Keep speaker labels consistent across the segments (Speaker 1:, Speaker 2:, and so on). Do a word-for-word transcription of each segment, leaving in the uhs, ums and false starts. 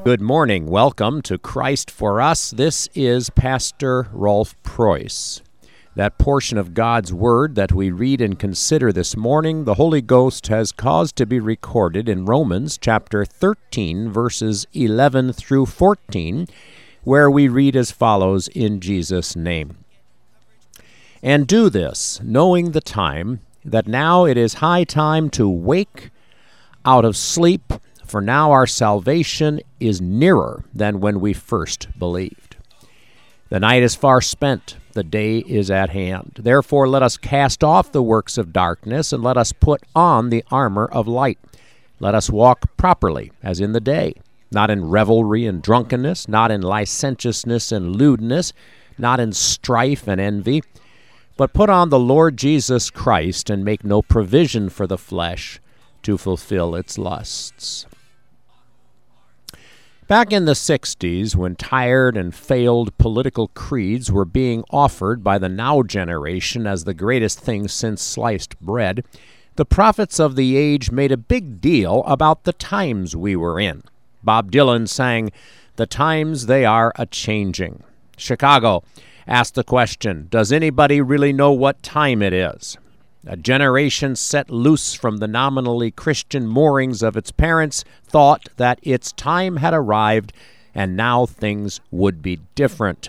Speaker 1: Good morning. Welcome to Christ for Us. This is Pastor Rolf Preuss. That portion of God's Word that we read and consider this morning, the Holy Ghost has caused to be recorded in Romans chapter thirteen, verses eleven through fourteen, where we read as follows in Jesus' name. And do this, knowing the time, that now it is high time to wake out of sleep, for now our salvation is nearer than when we first believed. The night is far spent, the day is at hand. Therefore let us cast off the works of darkness, and let us put on the armor of light. Let us walk properly, as in the day, not in revelry and drunkenness, not in licentiousness and lewdness, not in strife and envy, but put on the Lord Jesus Christ, and make no provision for the flesh to fulfill its lusts. Back in the sixties, when tired and failed political creeds were being offered by the now generation as the greatest thing since sliced bread, the prophets of the age made a big deal about the times we were in. Bob Dylan sang, "The times they are a-changing." Chicago asked the question, does anybody really know what time it is? A generation set loose from the nominally Christian moorings of its parents thought that its time had arrived and now things would be different.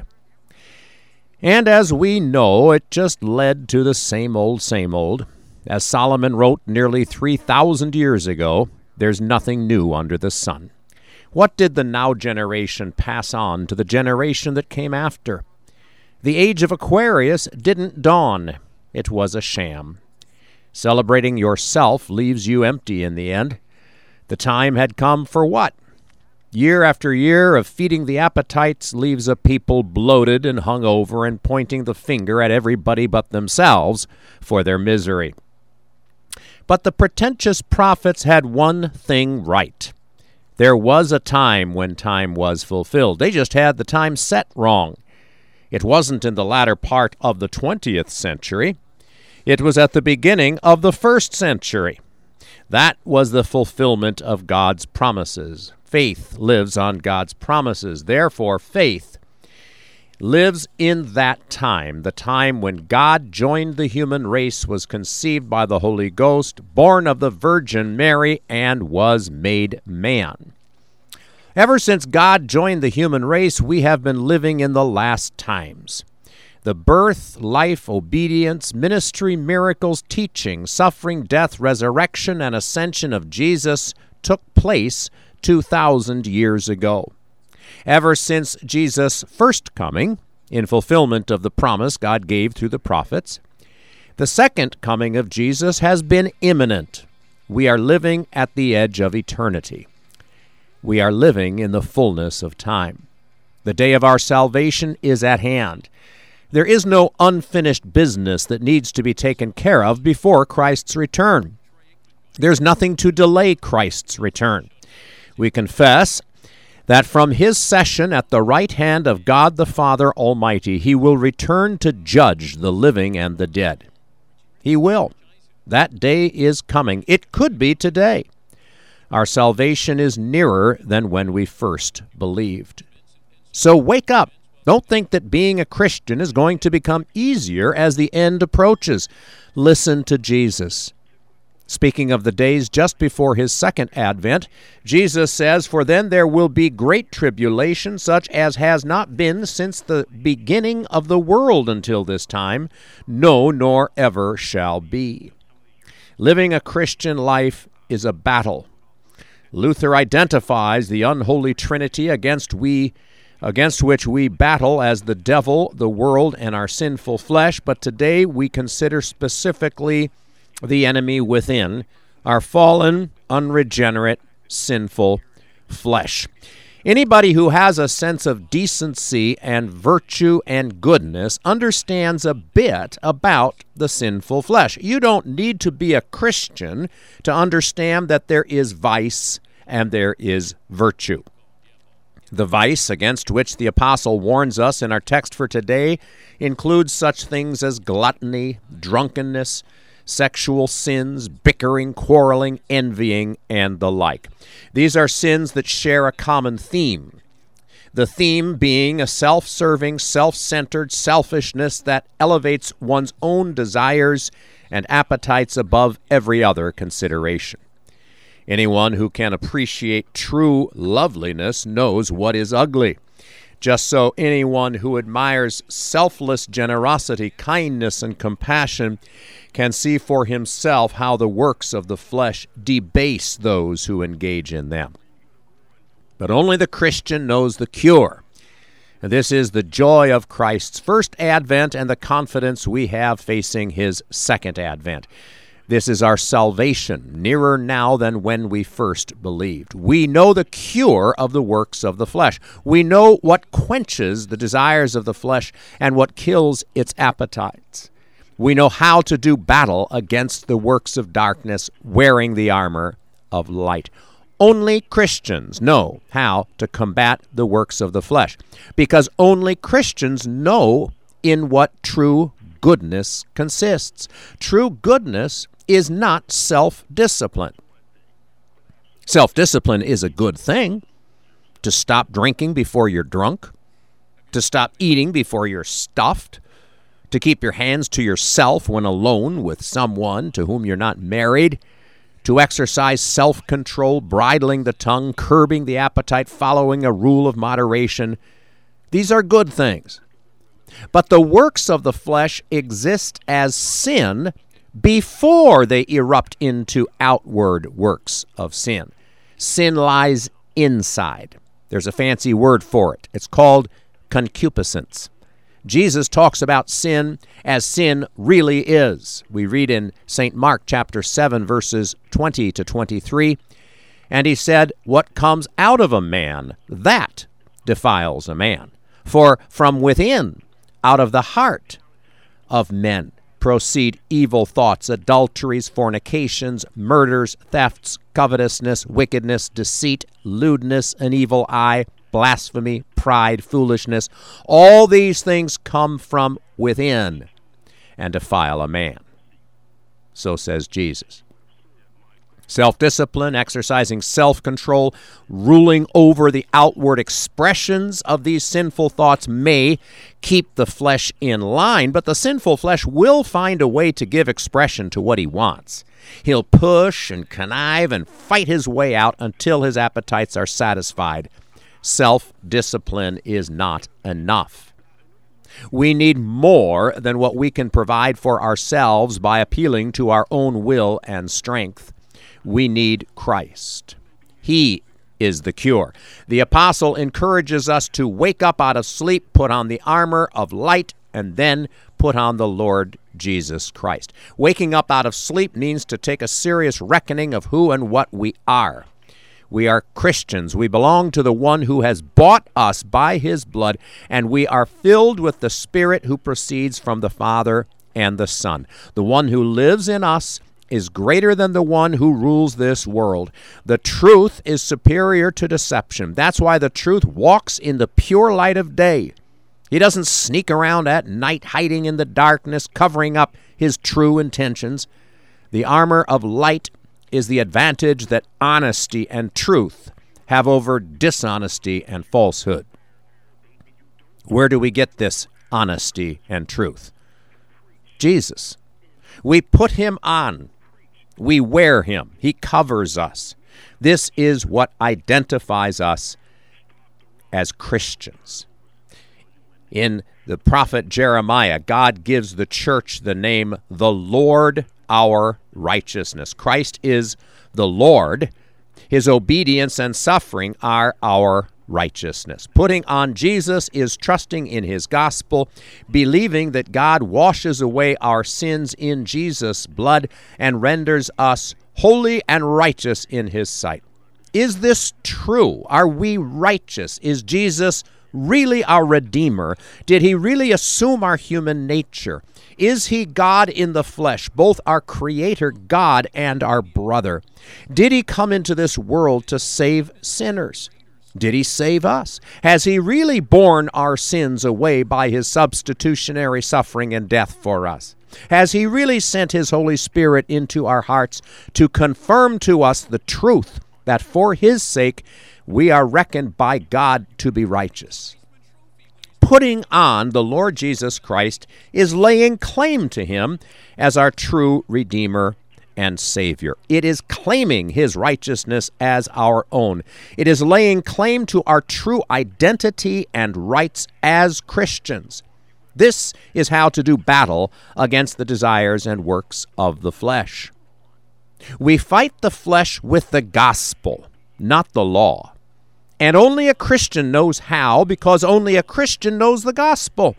Speaker 1: And as we know, it just led to the same old, same old. As Solomon wrote nearly three thousand years ago, there's nothing new under the sun. What did the now generation pass on to the generation that came after? The age of Aquarius didn't dawn. It was a sham. Celebrating yourself leaves you empty in the end. The time had come for what? Year after year of feeding the appetites leaves a people bloated and hungover and pointing the finger at everybody but themselves for their misery. But the pretentious prophets had one thing right. There was a time when time was fulfilled. They just had the time set wrong. It wasn't in the latter part of the twentieth century. It was at the beginning of the first century. That was the fulfillment of God's promises. Faith lives on God's promises. Therefore, faith lives in that time, the time when God joined the human race, was conceived by the Holy Ghost, born of the Virgin Mary, and was made man. Ever since God joined the human race, we have been living in the last times. The birth, life, obedience, ministry, miracles, teaching, suffering, death, resurrection, and ascension of Jesus took place two thousand years ago. Ever since Jesus' first coming, in fulfillment of the promise God gave through the prophets, the second coming of Jesus has been imminent. We are living at the edge of eternity. We are living in the fullness of time. The day of our salvation is at hand. There is no unfinished business that needs to be taken care of before Christ's return. There's nothing to delay Christ's return. We confess that from his session at the right hand of God the Father Almighty, he will return to judge the living and the dead. He will. That day is coming. It could be today. Our salvation is nearer than when we first believed. So wake up. Don't think that being a Christian is going to become easier as the end approaches. Listen to Jesus. Speaking of the days just before his second advent, Jesus says, "For then there will be great tribulation, such as has not been since the beginning of the world until this time, no, nor ever shall be." Living a Christian life is a battle. Luther identifies the unholy trinity against we against which we battle as the devil, the world, and our sinful flesh, but today we consider specifically the enemy within, our fallen, unregenerate, sinful flesh. Anybody who has a sense of decency and virtue and goodness understands a bit about the sinful flesh. You don't need to be a Christian to understand that there is vice and there is virtue. The vice against which the apostle warns us in our text for today includes such things as gluttony, drunkenness, sexual sins, bickering, quarreling, envying, and the like. These are sins that share a common theme. The theme being a self-serving, self-centered selfishness that elevates one's own desires and appetites above every other consideration. Anyone who can appreciate true loveliness knows what is ugly. Just so anyone who admires selfless generosity, kindness, and compassion can see for himself how the works of the flesh debase those who engage in them. But only the Christian knows the cure. And this is the joy of Christ's first advent and the confidence we have facing his second advent. This is our salvation, nearer now than when we first believed. We know the cure of the works of the flesh. We know what quenches the desires of the flesh and what kills its appetites. We know how to do battle against the works of darkness, wearing the armor of light. Only Christians know how to combat the works of the flesh, because only Christians know in what true goodness consists. True goodness is not self-discipline. Self-discipline is a good thing. To stop drinking before you're drunk, to stop eating before you're stuffed, to keep your hands to yourself when alone with someone to whom you're not married, to exercise self-control, bridling the tongue, curbing the appetite, following a rule of moderation. These are good things. But the works of the flesh exist as sin before they erupt into outward works of sin. Sin lies inside. There's a fancy word for it. It's called concupiscence. Jesus talks about sin as sin really is. We read in Saint Mark chapter seven, verses twenty to twenty-three, and he said, "What comes out of a man, that defiles a man. For from within, out of the heart of men, proceed evil thoughts, adulteries, fornications, murders, thefts, covetousness, wickedness, deceit, lewdness, an evil eye, blasphemy, pride, foolishness. All these things come from within and defile a man." So says Jesus. Self-discipline, exercising self-control, ruling over the outward expressions of these sinful thoughts may keep the flesh in line, but the sinful flesh will find a way to give expression to what he wants. He'll push and connive and fight his way out until his appetites are satisfied. Self-discipline is not enough. We need more than what we can provide for ourselves by appealing to our own will and strength. We need Christ. He is the cure. The apostle encourages us to wake up out of sleep, put on the armor of light, and then put on the Lord Jesus Christ. Waking up out of sleep means to take a serious reckoning of who and what we are. We are Christians. We belong to the one who has bought us by his blood, and we are filled with the Spirit who proceeds from the Father and the Son. The one who lives in us is greater than the one who rules this world. The truth is superior to deception. That's why the truth walks in the pure light of day. He doesn't sneak around at night, hiding in the darkness, covering up his true intentions. The armor of light is the advantage that honesty and truth have over dishonesty and falsehood. Where do we get this honesty and truth? Jesus. We put him on. We wear him. He covers us. This is what identifies us as Christians. In the prophet Jeremiah, God gives the church the name the Lord our righteousness. Christ is the Lord. His obedience and suffering are our righteousness. Putting on Jesus is trusting in his gospel, believing that God washes away our sins in Jesus' blood and renders us holy and righteous in his sight. Is this true? Are we righteous? Is Jesus really our Redeemer? Did he really assume our human nature? Is he God in the flesh, both our Creator God and our brother? Did he come into this world to save sinners? Did he save us? Has he really borne our sins away by his substitutionary suffering and death for us? Has he really sent his Holy Spirit into our hearts to confirm to us the truth that for his sake we are reckoned by God to be righteous? Putting on the Lord Jesus Christ is laying claim to him as our true Redeemer and Savior. It is claiming his righteousness as our own. It is laying claim to our true identity and rights as Christians. This is how to do battle against the desires and works of the flesh. We fight the flesh with the gospel, not the law. And only a Christian knows how, because only a Christian knows the gospel.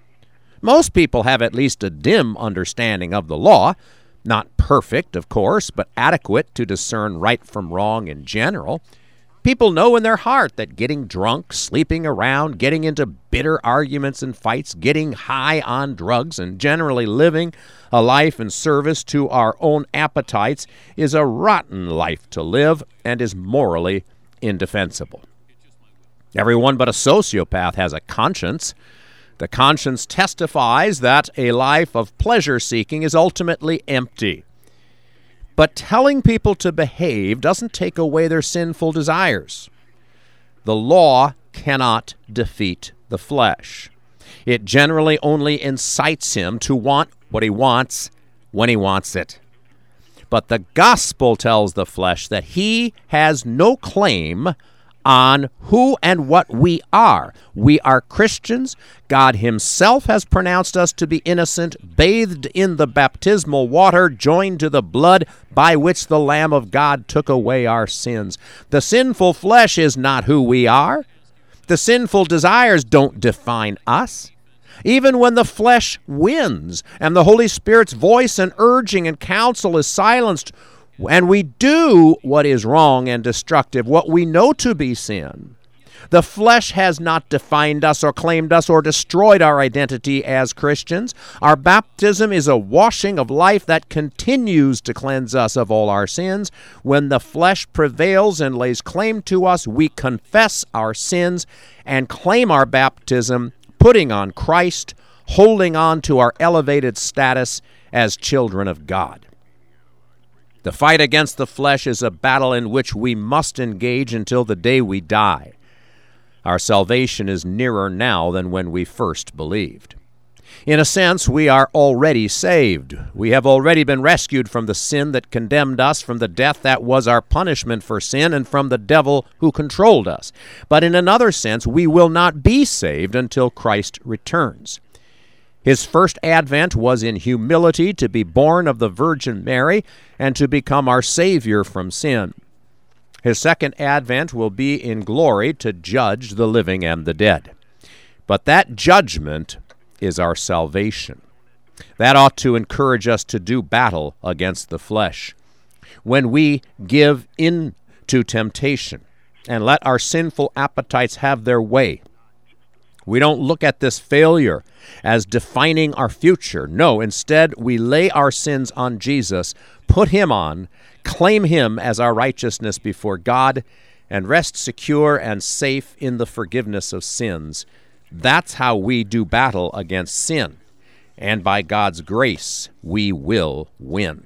Speaker 1: Most people have at least a dim understanding of the law, not perfect, of course, but adequate to discern right from wrong in general. People know in their heart that getting drunk, sleeping around, getting into bitter arguments and fights, getting high on drugs, and generally living a life in service to our own appetites is a rotten life to live and is morally indefensible. Everyone but a sociopath has a conscience. The conscience testifies that a life of pleasure-seeking is ultimately empty. But telling people to behave doesn't take away their sinful desires. The law cannot defeat the flesh. It generally only incites him to want what he wants when he wants it. But the gospel tells the flesh that he has no claim on who and what we are. We are Christians. God himself has pronounced us to be innocent, bathed in the baptismal water, joined to the blood by which the Lamb of God took away our sins. The sinful flesh is not who we are. The sinful desires don't define us. Even when the flesh wins and the Holy Spirit's voice and urging and counsel is silenced, and we do what is wrong and destructive, what we know to be sin, the flesh has not defined us or claimed us or destroyed our identity as Christians. Our baptism is a washing of life that continues to cleanse us of all our sins. When the flesh prevails and lays claim to us, we confess our sins and claim our baptism, putting on Christ, holding on to our elevated status as children of God. The fight against the flesh is a battle in which we must engage until the day we die. Our salvation is nearer now than when we first believed. In a sense, we are already saved. We have already been rescued from the sin that condemned us, from the death that was our punishment for sin, and from the devil who controlled us. But in another sense, we will not be saved until Christ returns. His first advent was in humility to be born of the Virgin Mary and to become our Savior from sin. His second advent will be in glory to judge the living and the dead. But that judgment is our salvation. That ought to encourage us to do battle against the flesh. When we give in to temptation and let our sinful appetites have their way, we don't look at this failure as defining our future. No, instead, we lay our sins on Jesus, put him on, claim him as our righteousness before God, and rest secure and safe in the forgiveness of sins. That's how we do battle against sin. And by God's grace, we will win.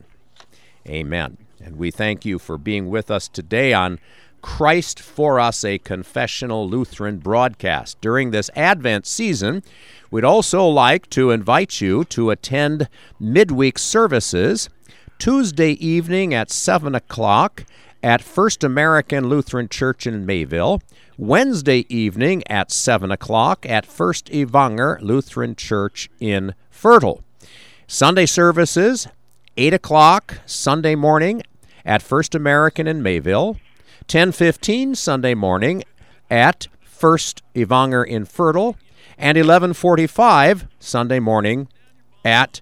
Speaker 1: Amen. And we thank you for being with us today on Christ for Us, a Confessional Lutheran broadcast. During this Advent season, we'd also like to invite you to attend midweek services Tuesday evening at seven o'clock at First American Lutheran Church in Mayville, Wednesday evening at seven o'clock at First Evanger Lutheran Church in Fertile. Sunday services, eight o'clock Sunday morning at First American in Mayville, ten fifteen Sunday morning at First Evanger in Fertile, and eleven forty-five Sunday morning at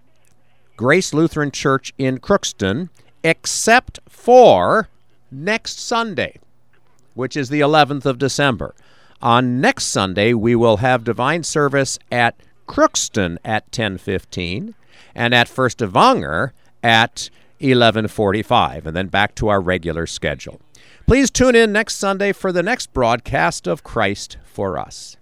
Speaker 1: Grace Lutheran Church in Crookston, except for next Sunday, which is the eleventh of December. On next Sunday, we will have divine service at Crookston at ten fifteen and at First Evanger at eleven forty-five, and then back to our regular schedule. Please tune in next Sunday for the next broadcast of Christ for Us.